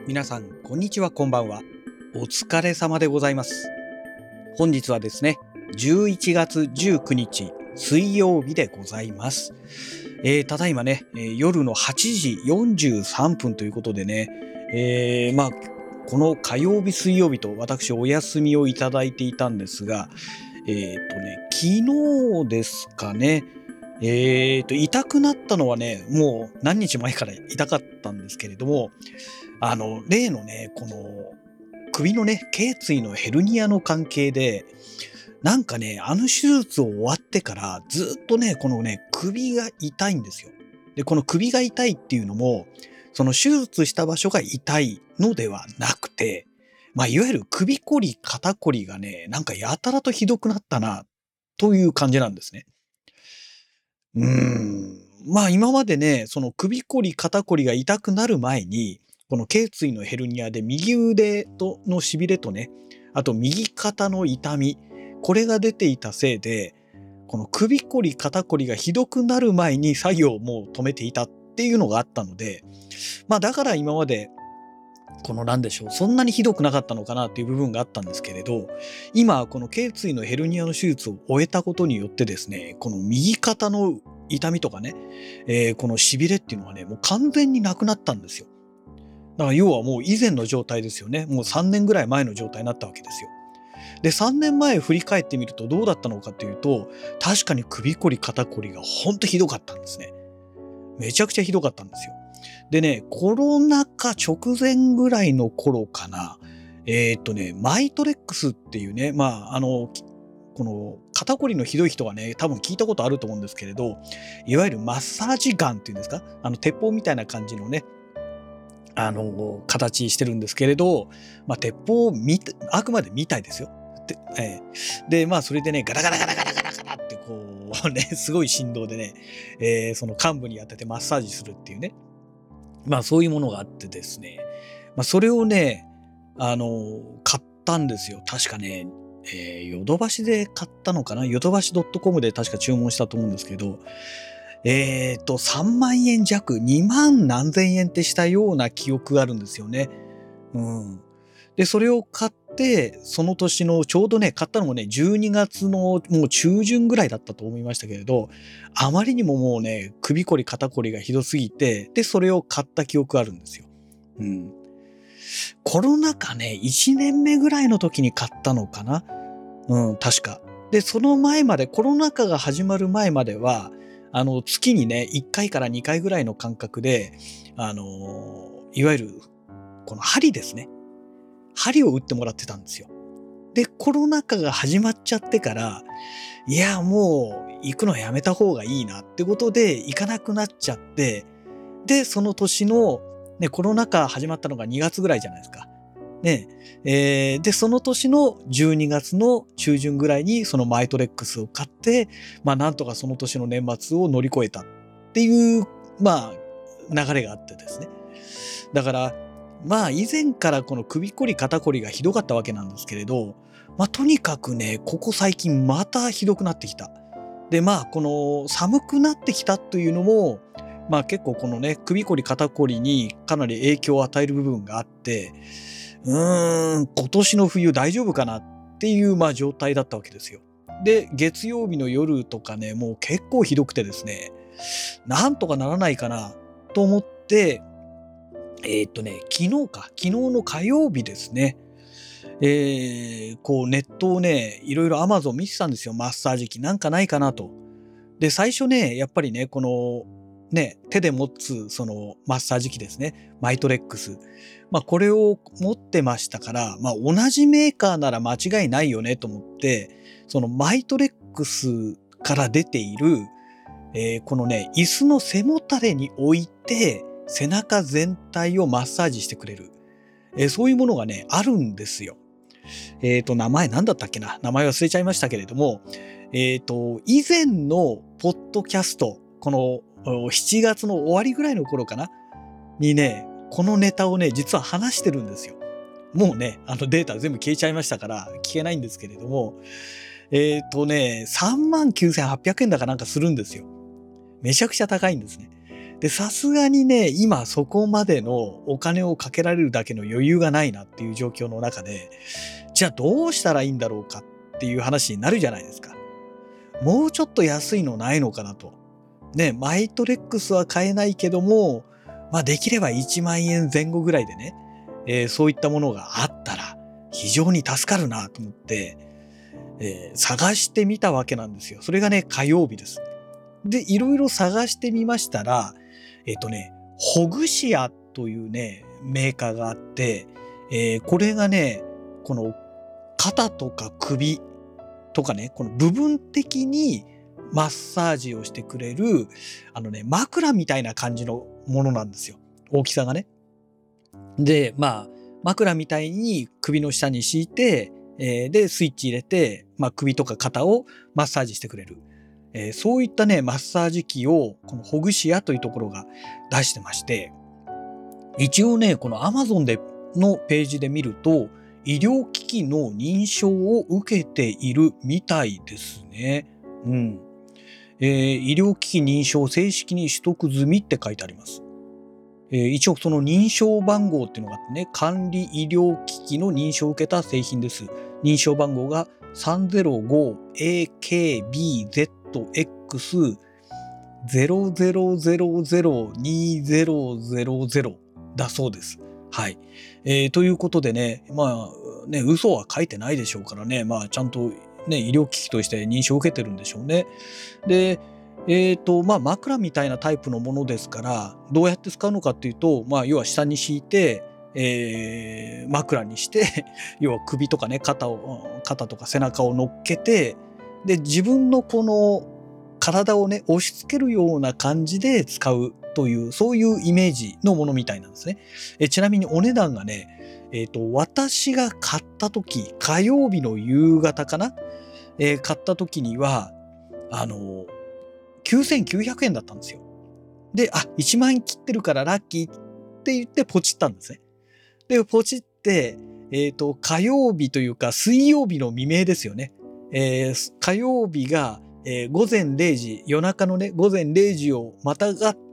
皆さん、こんにちは、こんばんは。お疲れ様でございます。本日はですね、11月19日、水曜日でございます。ただいまね、夜の8時43分ということでね、この火曜日、水曜日と私お休みをいただいていたんですが、昨日ですかね、痛くなったのはね、もう何日前から痛かったんですけれども、例のね、この首のね、頸椎のヘルニアの関係で、なんかね、あの手術を終わってからずっとね、このね、首が痛いんですよ。で、この首が痛いっていうのも、その手術した場所が痛いのではなくて、いわゆる首こり、肩こりがね、なんかやたらとひどくなったな、という感じなんですね。今までね、その首こり、肩こりが痛くなる前に、この頸椎のヘルニアで右腕のしびれとね、あと右肩の痛み、これが出ていたせいで、この首こり、肩こりがひどくなる前に作業をもう止めていたっていうのがあったので、だから今までこのなんでしょう、そんなにひどくなかったのかなっていう部分があったんですけれど、今この頸椎のヘルニアの手術を終えたことによってですね、この右肩の痛みとかね、この痺れっていうのはね、もう完全になくなったんですよ。だから要はもう以前の状態ですよね。もう3年ぐらい前の状態になったわけですよ。で、3年前振り返ってみるとどうだったのかというと、確かに首こり肩こりがほんとひどかったんですね。めちゃくちゃひどかったんですよ。でね、コロナ禍直前ぐらいの頃かな。マイトレックスっていうね、この肩こりのひどい人はね、多分聞いたことあると思うんですけれど、いわゆるマッサージガンっていうんですか、鉄砲みたいな感じのね、形してるんですけれど、鉄砲あくまでみたいですよ。で、それでね、ガラガラガラガラガラガラってこうね、すごい振動でね、その患部に当ててマッサージするっていうね、そういうものがあってですね、それをね、買ったんですよ。確かね、ヨドバシで買ったのかな、ヨドバシ .com で確か注文したと思うんですけど、3万円弱、2万何千円ってしたような記憶があるんですよね。うん。で、それを買って、その年のちょうどね、買ったのもね、12月のもう中旬ぐらいだったと思いましたけれど、あまりにももうね、首こり肩こりがひどすぎて、で、それを買った記憶があるんですよ。うん。コロナ禍ね、1年目ぐらいの時に買ったのかな。確か。で、その前まで、コロナ禍が始まる前までは、月にね、1回から2回ぐらいの間隔で、いわゆる、この針ですね。針を打ってもらってたんですよ。で、コロナ禍が始まっちゃってから、いや、もう行くのやめた方がいいなってことで行かなくなっちゃって、で、その年の、ね、コロナ禍始まったのが2月ぐらいじゃないですか。ね、で、その年の12月の中旬ぐらいにそのマイトレックスを買って、なんとかその年の年末を乗り越えたっていう、流れがあってですね。だから、以前からこの首こり肩こりがひどかったわけなんですけれど、とにかくね、ここ最近またひどくなってきた。で、この寒くなってきたというのも、結構このね、首こり肩こりにかなり影響を与える部分があって、今年の冬大丈夫かなっていう、状態だったわけですよ。で、月曜日の夜とかね、もう結構ひどくてですね、なんとかならないかなと思って、昨日の火曜日ですね。こうネットをね、いろいろ Amazon 見てたんですよ。マッサージ機なんかないかなと。で、最初ね、やっぱりね、この、ね、手で持つそのマッサージ機ですね。マイトレックス。これを持ってましたから、同じメーカーなら間違いないよねと思って、そのマイトレックスから出ている、このね、椅子の背もたれに置いて、背中全体をマッサージしてくれる。そういうものがね、あるんですよ。名前なんだったっけな、名前忘れちゃいましたけれども、以前のポッドキャスト、この7月の終わりぐらいの頃かなにね、このネタをね、実は話してるんですよ。もうね、データ全部消えちゃいましたから聞けないんですけれども、39,800円だかなんかするんですよ。めちゃくちゃ高いんですね。 で、さすがにね、今そこまでのお金をかけられるだけの余裕がないなっていう状況の中で、じゃあどうしたらいいんだろうかっていう話になるじゃないですか。もうちょっと安いのないのかなと。ね、マイトレックスは買えないけども、できれば1万円前後ぐらいでね、そういったものがあったら非常に助かるなと思って、探してみたわけなんですよ。それがね、火曜日です。で、いろいろ探してみましたら、ホグシアというね、メーカーがあって、これがね、この肩とか首とかね、この部分的にマッサージをしてくれる、枕みたいな感じのものなんですよ。大きさがね。で、枕みたいに首の下に敷いて、で、スイッチ入れて、首とか肩をマッサージしてくれる。そういったね、マッサージ機を、このホグシアというところが出してまして、一応ね、この Amazon のページで見ると、医療機器の認証を受けているみたいですね。うん。医療機器認証正式に取得済みって書いてあります。一応その認証番号っていうのがあってね、管理医療機器の認証を受けた製品です。認証番号が 305AKBZX00002000 だそうです。はい。ということでね、嘘は書いてないでしょうからね、ちゃんとね、医療機器として認証を受けてるんでしょうね。で、枕みたいなタイプのものですから、どうやって使うのかっていうと、要は下に敷いて、枕にして要は首とかね、肩とか背中を乗っけて、で、自分のこの体をね、押し付けるような感じで使うという、そういうイメージのものみたいなんですね。ちなみにお値段がね、私が買った時、火曜日の夕方かな、買った時には、9900円だったんですよ。で、1万円切ってるからラッキーって言ってポチったんですね。で、ポチって、火曜日というか水曜日の未明ですよね。火曜日が、午前0時、夜中のね、午前0時をまたがって、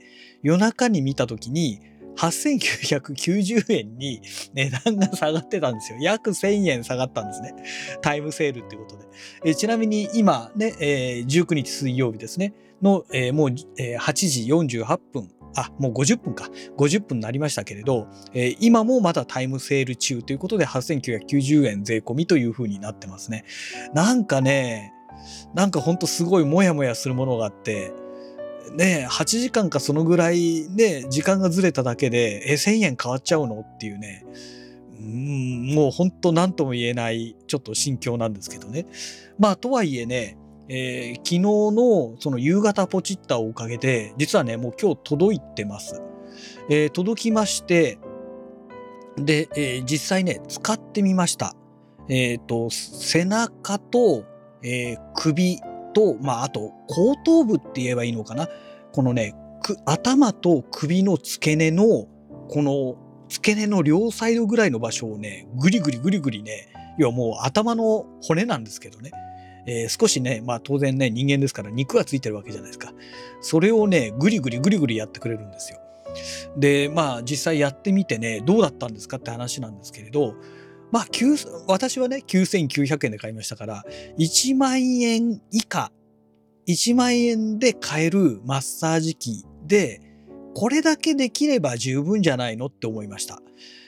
夜中に見たときに、8990円に値段が下がってたんですよ。約1000円下がったんですね。タイムセールっていうことで。ちなみに今ね、19日水曜日ですね。の、もう、8時48分。もう50分か。50分になりましたけれど、今もまだタイムセール中ということで8990円税込みという風になってますね。なんかほんとすごいモヤモヤするものがあって、ね、8時間かそのぐらいね、時間がずれただけで、1000円変わっちゃうのっていうね、もうほんと何とも言えないちょっと心境なんですけどね。とはいえね、昨日のその夕方ポチったおかげで、実はね、もう今日届いてます。届きまして、で、実際ね、使ってみました。背中と、首と、あと後頭部って言えばいいのかな。このね、頭と首の付け根の、この付け根の両サイドぐらいの場所をね、ぐりぐりぐりぐりね、要はもう頭の骨なんですけどね、少しね、当然ね、人間ですから肉がついてるわけじゃないですか。それをね、ぐりぐりぐりぐりやってくれるんですよ。で、実際やってみてね、どうだったんですかって話なんですけれど、私はね、9900円で買いましたから、1万円以下、1万円で買えるマッサージ機で、これだけできれば十分じゃないのって思いました。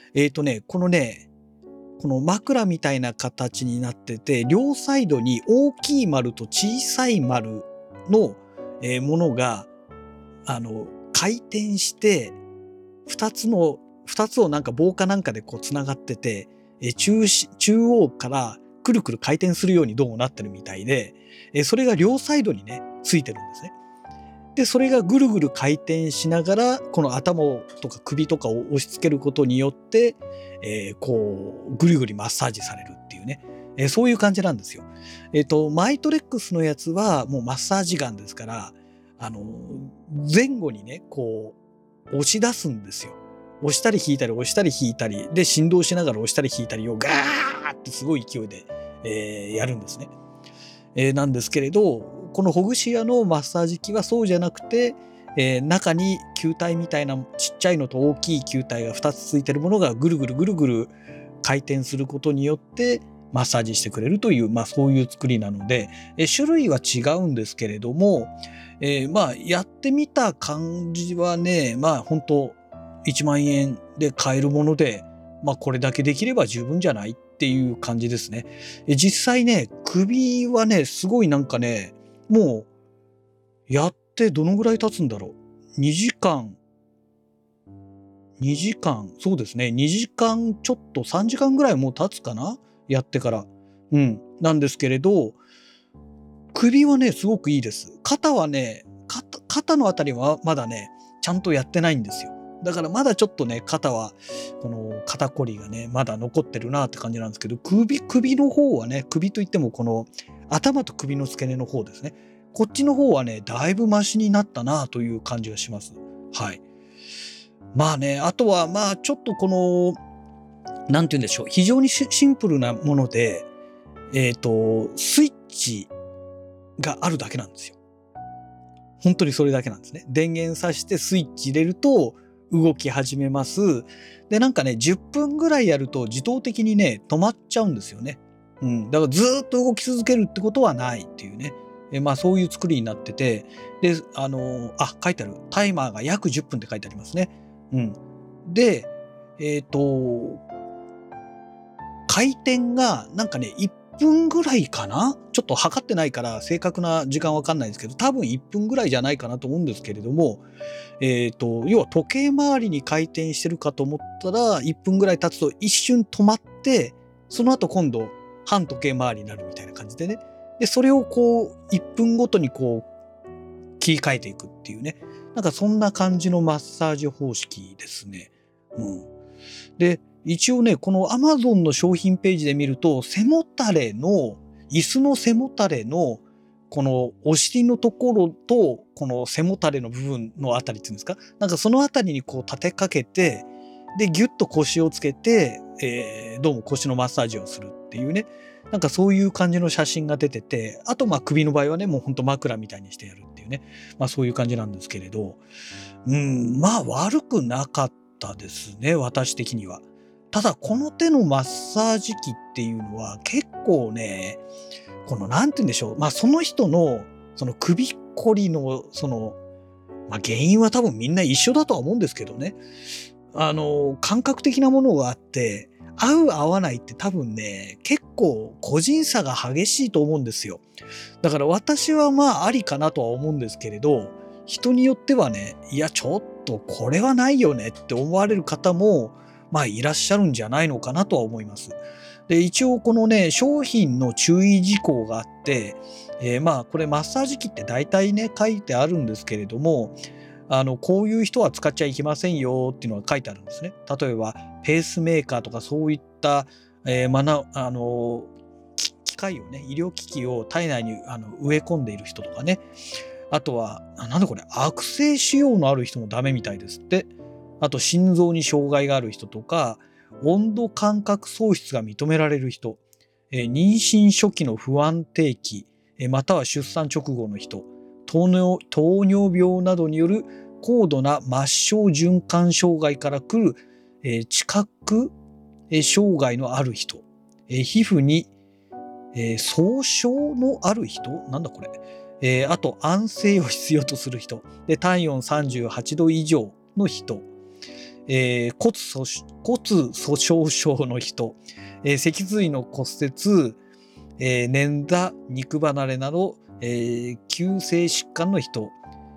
この枕みたいな形になってて、両サイドに大きい丸と小さい丸のものが、回転して、二つをなんか棒かなんかでこう繋がってて、中央からくるくる回転するようにどうもなってるみたいで、それが両サイドにね、ついてるんですね。で、それがぐるぐる回転しながら、この頭とか首とかを押し付けることによって、ぐりぐりマッサージされるっていうね、そういう感じなんですよ。マイトレックスのやつはもうマッサージガンですから、前後にね、こう、押し出すんですよ。押したり引いたり押したり引いたり、で、振動しながら押したり引いたりをガーってすごい勢いで、やるんですね。なんですけれど、このホグシアのマッサージ機はそうじゃなくて、 中に球体みたいなちっちゃいのと大きい球体が2つついてるものがぐるぐるぐるぐる回転することによってマッサージしてくれるという、そういう作りなので、種類は違うんですけれども、やってみた感じはね、本当1万円で買えるもので、これだけできれば十分じゃないっていう感じですね。実際ね、首はね、すごいなんかね、もうやってどのぐらい経つんだろう。2時間、そうですね、2時間ちょっと3時間ぐらいもう経つかな、やってから。なんですけれど、首はね、すごくいいです。肩はね、肩のあたりはまだね、ちゃんとやってないんですよ。だからまだちょっとね、肩は、この肩こりがね、まだ残ってるなって感じなんですけど、首の方はね、首といってもこの頭と首の付け根の方ですね。こっちの方はね、だいぶマシになったなという感じがします。はい。あとはちょっとこの、なんて言うんでしょう、非常にシンプルなもので、スイッチがあるだけなんですよ。本当にそれだけなんですね。電源さしてスイッチ入れると動き始めます。で、なんかね、10分ぐらいやると自動的にね、止まっちゃうんですよね。だからずーっと動き続けるってことはないっていうね。そういう作りになってて、で、書いてある。タイマーが約10分って書いてありますね。で、えっと、回転がなんかね、1分ぐらいかな、ちょっと測ってないから正確な時間わかんないんですけど、多分1分ぐらいじゃないかなと思うんですけれども、要は時計回りに回転してるかと思ったら、1分ぐらい経つと一瞬止まって、その後今度反時計回りになるみたいな感じでね。で、それをこう1分ごとにこう切り替えていくっていうね。なんかそんな感じのマッサージ方式ですね。で、一応ね、この Amazon の商品ページで見ると、椅子の背もたれの、このお尻のところと、この背もたれの部分のあたりっていうんですか、なんかそのあたりにこう立てかけて、で、ギュッと腰をつけて、どうも腰のマッサージをするっていうね、なんかそういう感じの写真が出てて、あと首の場合はね、もうほんと枕みたいにしてやるっていうね、そういう感じなんですけれど、悪くなかったですね、私的には。ただ、この手のマッサージ機っていうのは結構ね、このなんて言うんでしょう、その人のその首こりの原因は多分みんな一緒だとは思うんですけどね。感覚的なものがあって、合う合わないって多分ね、結構個人差が激しいと思うんですよ。だから私はありかなとは思うんですけれど、人によってはね、いやちょっとこれはないよねって思われる方も、いらっしゃるんじゃないのかなとは思います。で、一応このね、商品の注意事項があって、これマッサージ機って大体ね、書いてあるんですけれども、こういう人は使っちゃいけませんよっていうのが書いてあるんですね。例えば、ペースメーカーとかそういった、機械をね、医療機器を体内に植え込んでいる人とかね。あとは、なんだこれ、悪性腫瘍のある人もダメみたいですって。あと、心臓に障害がある人とか、温度感覚喪失が認められる人、妊娠初期の不安定期、または出産直後の人、糖尿病などによる高度な末梢循環障害から来る、知覚障害のある人、皮膚に、創傷のある人、なんだこれ、あと安静を必要とする人、で体温38度以上の人、骨粗しょう症の人、脊髄の骨折、捻挫、肉離れなど、急性疾患の人、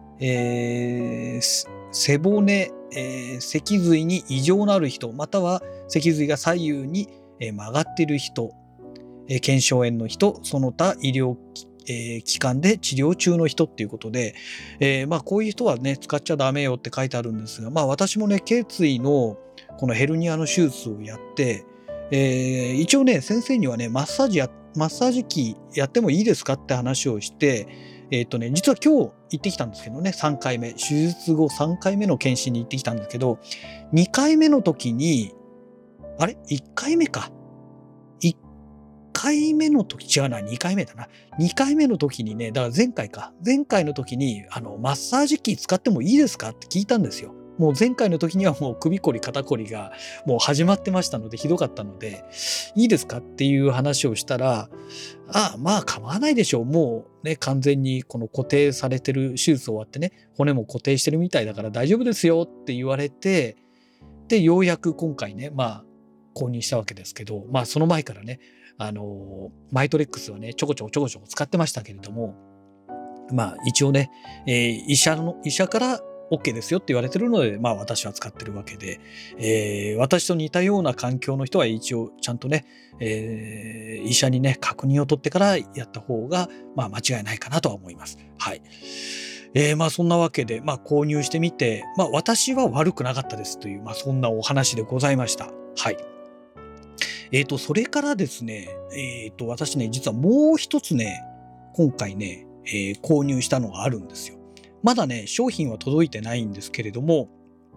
背骨、脊髄に異常のある人、または脊髄が左右に曲がっている人、腱鞘炎の人、その他医療機関で治療中の人っていうことで、こういう人はね、使っちゃダメよって書いてあるんですが、私もね、頸椎のこのヘルニアの手術をやって、一応ね、先生にはね、マッサージ機やってもいいですかって話をして、実は今日行ってきたんですけどね、3回目、手術後3回目の検診に行ってきたんですけど、2回目の時に、1回目か。1 回目の時、違うな、2回目だな。2回目の時にね、だから前回か。前回の時に、マッサージ機使ってもいいですかって聞いたんですよ。もう前回の時にはもう首こり肩こりがもう始まってましたので、ひどかったので、いいですかっていう話をしたら、まあ構わないでしょう。もうね、完全にこの固定されてる手術終わってね、骨も固定してるみたいだから大丈夫ですよって言われて、で、ようやく今回ね、購入したわけですけど、その前からね、マイトレックスはね、ちょこちょこ使ってましたけれども、一応ね、医者から OK ですよって言われてるので、私は使ってるわけで、私と似たような環境の人は一応ちゃんとね、医者にね、確認を取ってからやった方が、間違いないかなとは思います。はい。そんなわけで、購入してみて、私は悪くなかったですという、そんなお話でございました。はい。それからですね、私ね、実はもう一つね、今回ね、購入したのがあるんですよ。まだね、商品は届いてないんですけれども、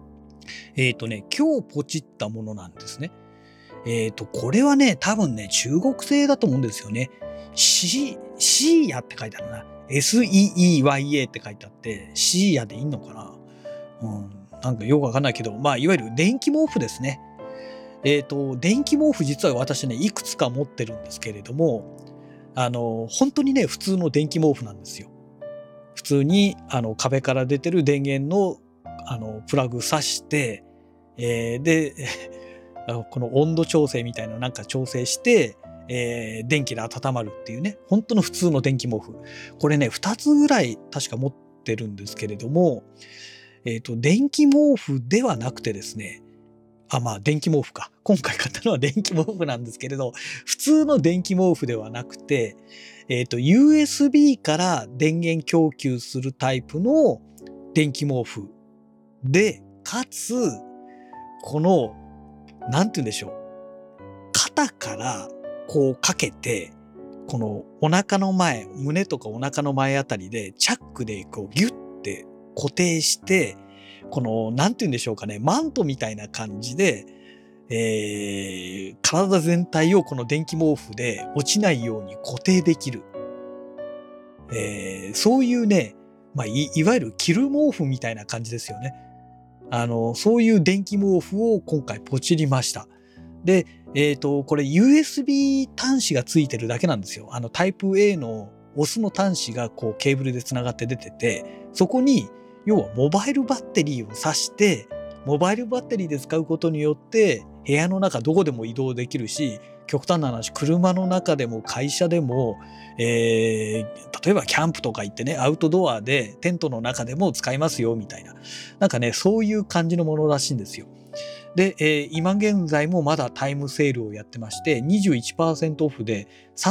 今日ポチったものなんですね。これはね、多分ね、中国製だと思うんですよね。シーヤって書いてあるな。SEEYA って書いてあって、シーヤでいいのかな。なんかよくわかんないけど、いわゆる電気毛布ですね。電気毛布実は私ね、いくつか持ってるんですけれども、本当にね、普通の電気毛布なんですよ。普通に、壁から出てる電源の、プラグ挿して、で、この温度調整みたいななんか調整して、電気で温まるっていうね、本当の普通の電気毛布。これね、2つぐらい確か持ってるんですけれども、電気毛布ではなくてですね、電気毛布か。今回買ったのは電気毛布なんですけれど、普通の電気毛布ではなくて、USB から電源供給するタイプの電気毛布で、かつ、この、なんて言うんでしょう。肩からこうかけて、このお腹の前、胸とかお腹の前あたりでチャックでこうギュッて固定して、この、なんて言うんでしょうかね、マントみたいな感じで、体全体をこの電気毛布で落ちないように固定できる。そういうね、いわゆる着る毛布みたいな感じですよね。そういう電気毛布を今回ポチりました。で、これ USB 端子がついてるだけなんですよ。タイプ A のオスの端子がこうケーブルでつながって出てて、そこに要はモバイルバッテリーを挿して、モバイルバッテリーで使うことによって部屋の中どこでも移動できるし、極端な話、車の中でも会社でも、例えばキャンプとか行ってね、アウトドアでテントの中でも使いますよみたいな。なんかね、そういう感じのものらしいんですよ。で、今現在もまだタイムセールをやってまして、21% オフで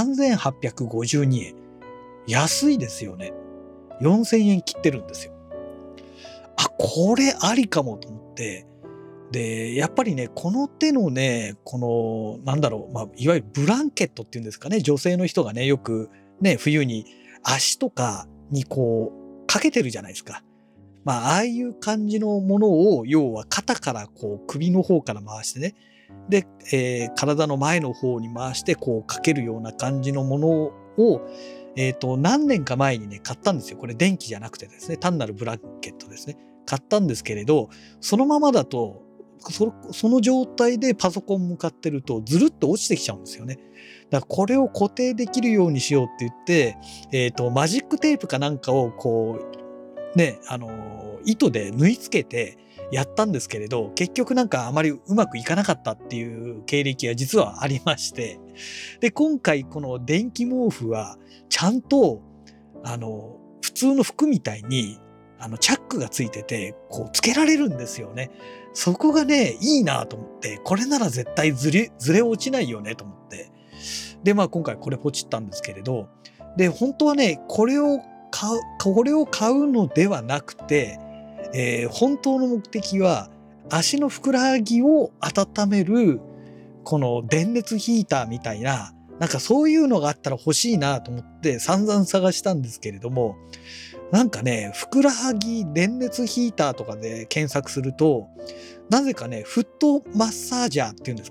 3852円。安いですよね。4000円切ってるんですよ。これありかもと思って。で、やっぱりね、この手のね、この、いわゆるブランケットっていうんですかね、女性の人がね、よくね、冬に足とかにこう、かけてるじゃないですか。ああいう感じのものを、要は肩からこう、首の方から回してね、で、体の前の方に回して、こう、かけるような感じのものを、何年か前にね、買ったんですよ。これ電気じゃなくてですね、単なるブランケットですね。買ったんですけれど、そのままだと、その状態でパソコン向かってるとずるっと落ちてきちゃうんですよね。だからこれを固定できるようにしようって言って、マジックテープかなんかをこう、ね、糸で縫い付けてやったんですけれど、結局なんかあまりうまくいかなかったっていう経歴が実はありまして、で、今回この電気毛布はちゃんと、普通の服みたいにチャックがついてて、こう、つけられるんですよね。そこがね、いいなと思って、これなら絶対ずれ落ちないよねと思って。で、今回これポチったんですけれど、で、本当はね、これを買うのではなくて、本当の目的は、足のふくらはぎを温める、この電熱ヒーターみたいな、なんかそういうのがあったら欲しいなと思って散々探したんですけれども、なんかね、ふくらはぎ電熱ヒーターとかで検索すると、なぜかね、フットマッサージャーっていうんですか？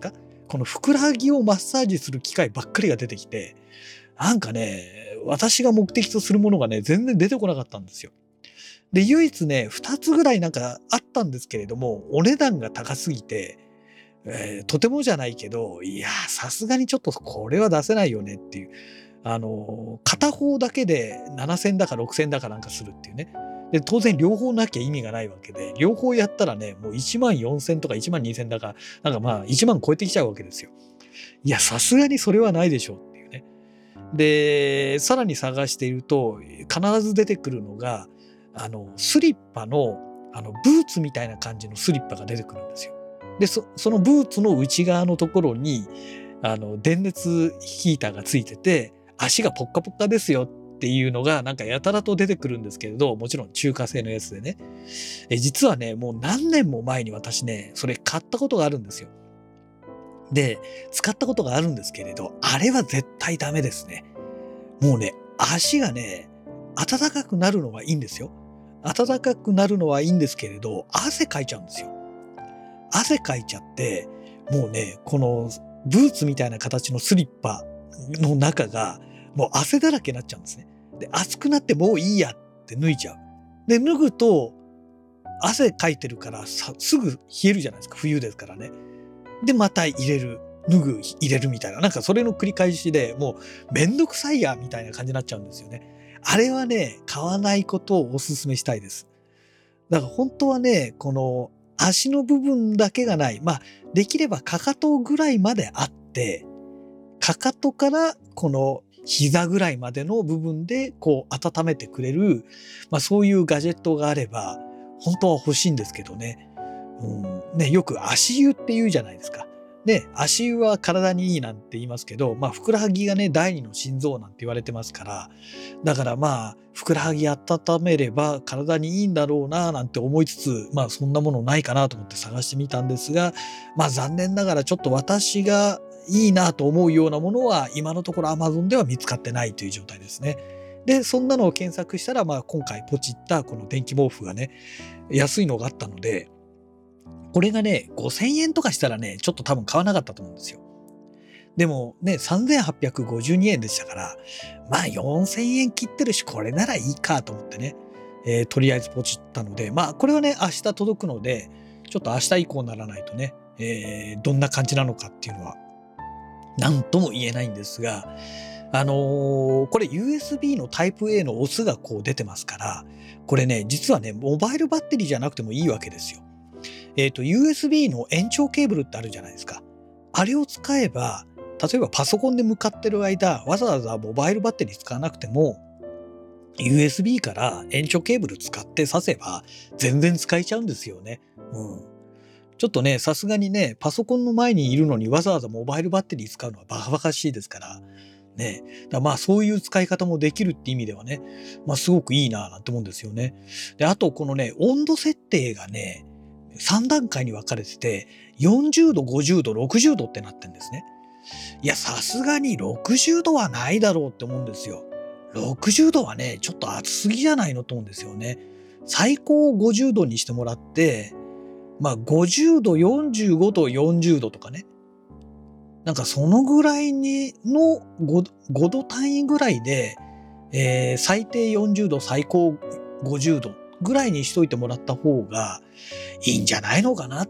このふくらはぎをマッサージする機械ばっかりが出てきて、なんかね、私が目的とするものがね、全然出てこなかったんですよ。で、唯一ね、2つぐらいなんかあったんですけれども、お値段が高すぎて、とてもじゃないけど、いや、さすがにちょっとこれは出せないよねっていう。片方だけで7000だか6000だかなんかするっていうね。で、当然両方なきゃ意味がないわけで、両方やったらね、もう14000とか12000だか、なんかまあ1万超えてきちゃうわけですよ。いや、さすがにそれはないでしょうっていうね。で、さらに探していると、必ず出てくるのが、スリッパの、ブーツみたいな感じのスリッパが出てくるんですよ。で、そのブーツの内側のところに、電熱ヒーターがついてて、足がポッカポッカですよっていうのが、なんかやたらと出てくるんですけれど、もちろん中華製のやつでね。実はね、もう何年も前に私ね、それ買ったことがあるんですよ。で、使ったことがあるんですけれど、あれは絶対ダメですね。もうね、足がね、暖かくなるのはいいんですよ。暖かくなるのはいいんですけれど、汗かいちゃうんですよ。汗かいちゃって、もうね、このブーツみたいな形のスリッパの中が、もう汗だらけになっちゃうんですね。で、暑くなってもういいやって脱いじゃう。で、脱ぐと、汗かいてるからすぐ冷えるじゃないですか。冬ですからね。で、また入れる。脱ぐ、入れるみたいな。なんかそれの繰り返しで、もうめんどくさいや、みたいな感じになっちゃうんですよね。あれはね、買わないことをお勧めしたいです。だから本当はね、この足の部分だけがない。まあ、できればかかとぐらいまであって、かかとからこの膝ぐらいまでの部分でこう温めてくれる、まあそういうガジェットがあれば、本当は欲しいんですけどね。ね、よく足湯って言うじゃないですか。ね、足湯は体にいいなんて言いますけど、まあ、ふくらはぎがね、第二の心臓なんて言われてますから、だからまあ、ふくらはぎ温めれば体にいいんだろうな、なんて思いつつ、まあ、そんなものないかなと思って探してみたんですが、まあ、残念ながらちょっと私がいいなと思うようなものは、今のところ Amazon では見つかってないという状態ですね。で、そんなのを検索したら、まあ、今回ポチったこの電気毛布がね、安いのがあったので、これがね、5000円とかしたらね、ちょっと多分買わなかったと思うんですよ。でもね、3852円でしたから、まあ4000円切ってるし、これならいいかと思ってね、とりあえずポチったので、まあこれはね、明日届くので、ちょっと明日以降にならないとね、どんな感じなのかっていうのは、なんとも言えないんですが、これ USB のタイプ A のオスがこう出てますから、これね、実はね、モバイルバッテリーじゃなくてもいいわけですよ。USB の延長ケーブルってあるじゃないですか。あれを使えば、例えばパソコンで向かってる間、わざわざモバイルバッテリー使わなくても、USB から延長ケーブル使って挿せば、全然使えちゃうんですよね。ちょっとね、さすがにね、パソコンの前にいるのにわざわざモバイルバッテリー使うのはバカバカしいですから、ね。まあそういう使い方もできるって意味ではね、まあすごくいいなぁなんて思うんですよね。で、あとこのね、温度設定がね、3段階に分かれてて、40度、50度、60度ってなってんですね。いや、さすがに60度はないだろうって思うんですよ。60度はね、ちょっと暑すぎじゃないのと思うんですよね。最高50度にしてもらって、まあ50度、45度、40度とかね。なんかそのぐらいの5度単位ぐらいで、最低40度、最高50度ぐらいにしといてもらった方がいいんじゃないのかなって、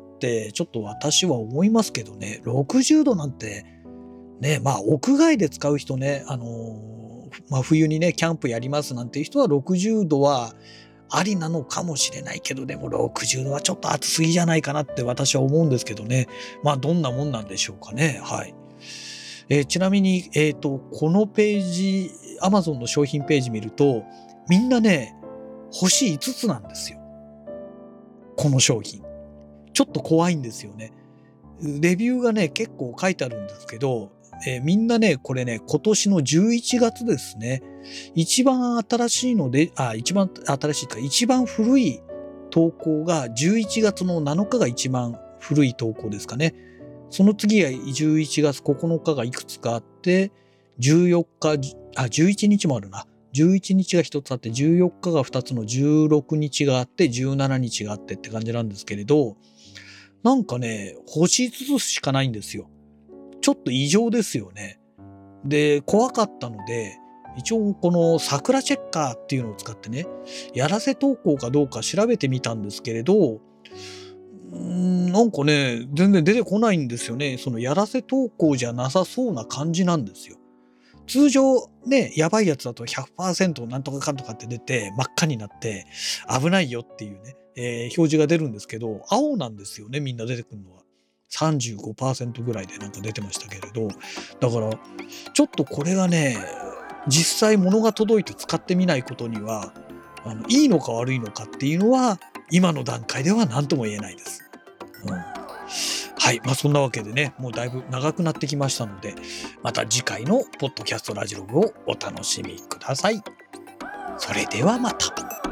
ちょっと私は思いますけどね。60度なんて、ね、まあ屋外で使う人ね、まあ冬にね、キャンプやりますなんていう人は60度はありなのかもしれないけど、でも60度はちょっと暑すぎじゃないかなって私は思うんですけどね。まあどんなもんなんでしょうかね。はい。ちなみに、このページ、Amazon の商品ページ見ると、みんなね、星5つなんですよ。この商品。ちょっと怖いんですよね。レビューがね、結構書いてあるんですけど、みんなね、これね、今年の11月ですね。一番新しいので、一番新しいか、一番古い投稿が11月の7日が一番古い投稿ですかね。その次が11月9日がいくつかあって、14日、11日もあるな。11日が1つあって、14日が2つの16日があって、17日があってって感じなんですけれど、なんかね、星5つしかないんですよ。 ちょっと異常ですよね。で、怖かったので、一応この桜チェッカーっていうのを使ってね、やらせ投稿かどうか調べてみたんですけれど、なんかね、全然出てこないんですよね。そのやらせ投稿じゃなさそうな感じなんですよ。通常ね、やばいやつだと 100% なんとかかんとかって出て、真っ赤になって危ないよっていうね、表示が出るんですけど、青なんですよね、みんな出てくるのは。35% ぐらいでなんか出てましたけれど、だからちょっとこれがね、実際物が届いて使ってみないことには、いいのか悪いのかっていうのは、今の段階では何とも言えないです。うん。はい。そんなわけでね、もうだいぶ長くなってきましたので、また次回のポッドキャストラジログをお楽しみください。それではまた。